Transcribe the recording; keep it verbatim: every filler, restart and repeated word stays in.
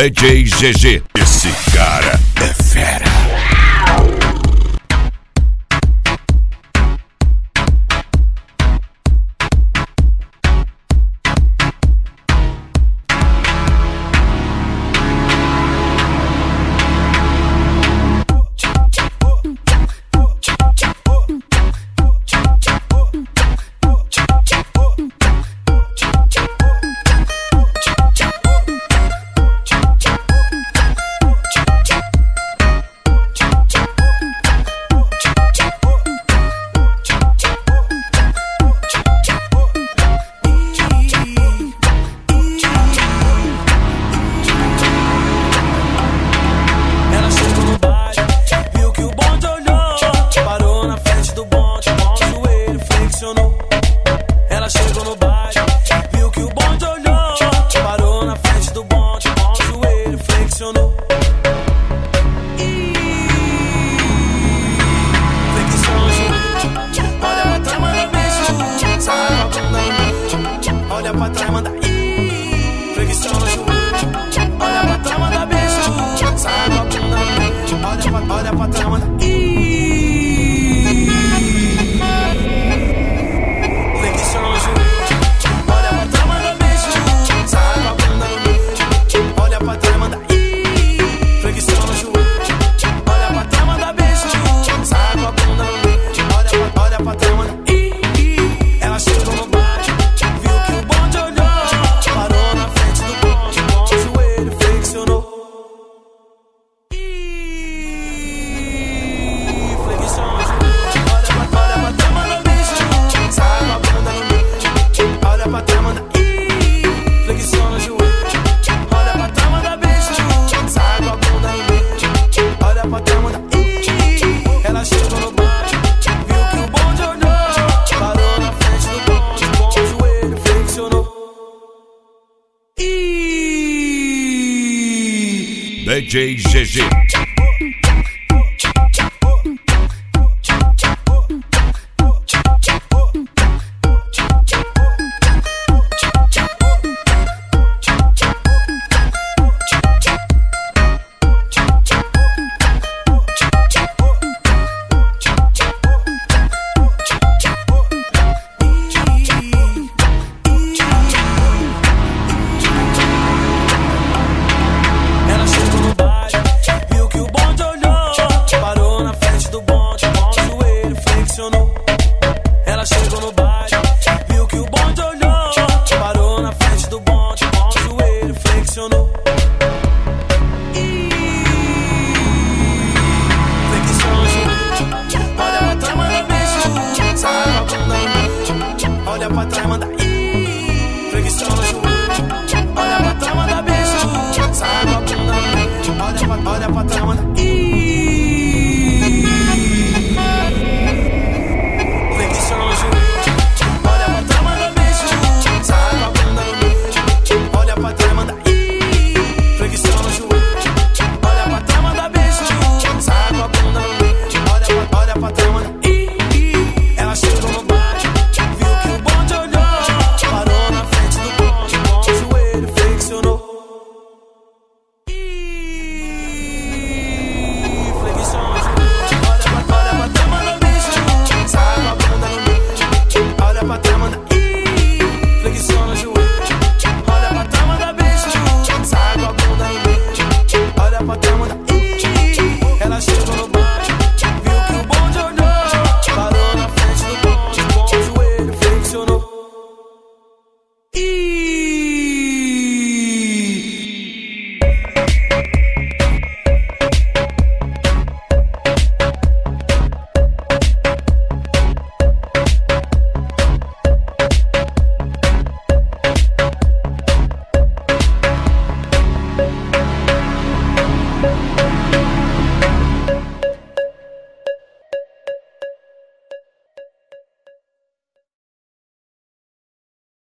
D J G G, esse cara é fera. Ela chegou no baile, viu que o bonde olhou, parou na frente do bonde, com o joelho flexionou. Flexionou o joelho, olha pra trás, manda beijo, sai a bunda no meio, olha pra trás, manda ih. Flexionou o joelho, olha pra trás, manda beijo, sai a bunda no meio, olha pra, olha pra trás, manda ih. Ela chegou no baile, viu que o bonde olhou, parou na frente do bonde, com o joelho flexionou. D J G G. Ela chegou no baile, viu que o bonde olhou, parou na frente do bonde, com o joelho flexionou. Flexionou o joelho, olha pra trás, manda beijo, sai a bunda no meio, olha pra trás, manda